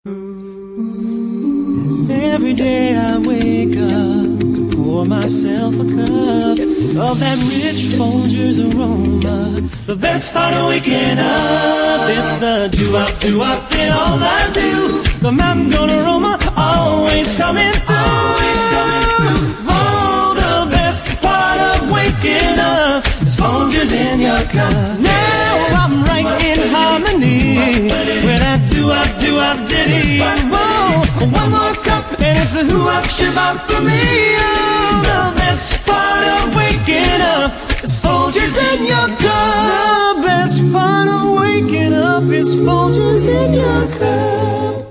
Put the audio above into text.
Every day I wake up, pour myself a cup of that rich Folgers aroma. The best part of waking up, it's the do-up in all I do. The mountain gonna aroma always coming through. Oh, the best part of waking up is Folgers in your cup. Now I'm right in harmony with that do-up ditty. Whoa, one more cup and it's a hoo-up ship-up for me. Oh, the best part of waking up is Folgers in your cup. The best part of waking up is Folgers in your cup.